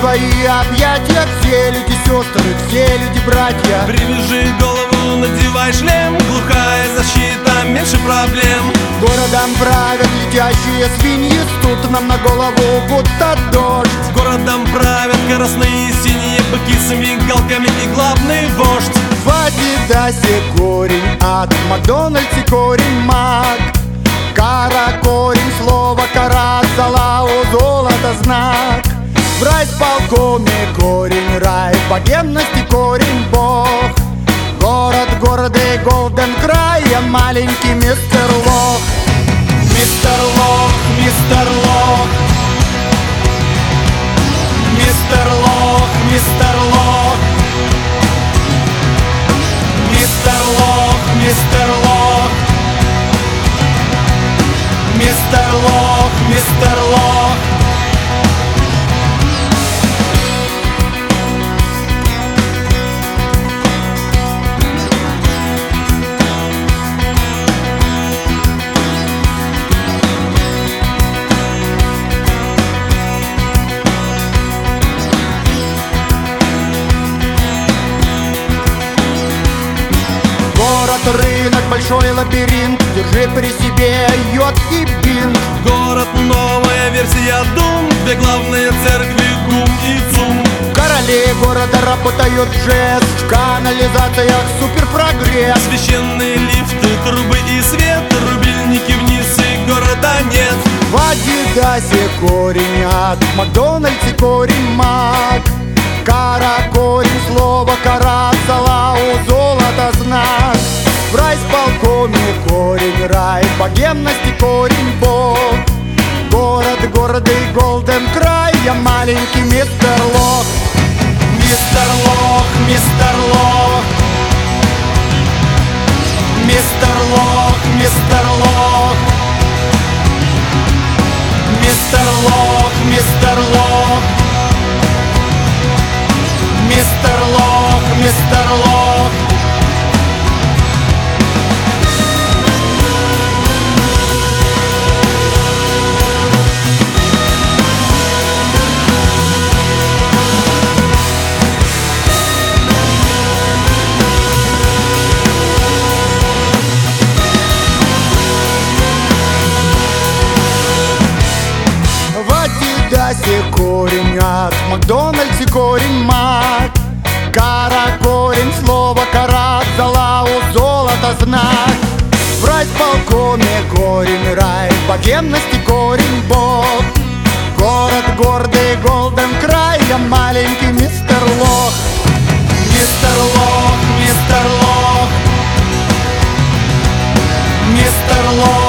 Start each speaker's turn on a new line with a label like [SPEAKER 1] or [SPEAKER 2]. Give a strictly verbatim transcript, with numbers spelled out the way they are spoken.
[SPEAKER 1] твои объятия. Все люди сестры, все люди братья.
[SPEAKER 2] Привяжи голову, надевай шлем, глухая защита, меньше проблем.
[SPEAKER 1] Городом правят летящие свиньи, стут нам на голову будто дождь.
[SPEAKER 2] Городом правят красные и синие быки с мигалками и главный вождь.
[SPEAKER 1] В Адидасе корень ад, в Макдональдсе корень маг. Кара корень, слово кара, залау золото знак. В райсполкоме корень рай, в богемности корень бог. Город гордый, голден край, я маленький мистер Лох. Мистер Лох, мистер Лох. Мистер Лох, мистер Лох. Мистер Лох, мистер Лох. Мистер Лох, мистер Лох. Рынок, большой лабиринт, держи при себе йод и бинт.
[SPEAKER 2] Город, новая версия Дум, две главные церкви, Гум и Цум.
[SPEAKER 1] В короле города работают жест, в канализациях суперпрогресс.
[SPEAKER 2] Священные лифты, трубы и свет, рубильники вниз и города нет.
[SPEAKER 1] В Адидасе корень ад, в Макдональдсе корень маг. Кара корень, слово кара, салау золото знак. В райсполкоме корень рай, в богемности корень бог. Город гордый, голден край, я маленький мистер Лох. Мистер Лох, мистер Лох. Мистер Лох, мистер Лох. Мистер Лох, мистер Лох. Мистер Лох, мистер Лох. В Адидасе корень ад, в Макдональдсе корень маг. Кара корень, слово кара, залау золото знак. В райсполкоме корень рай, в богемности корень бог. Город гордый, голден край, я маленький мистер Лох. Мистер Лох, мистер Лох. Мистер Лох.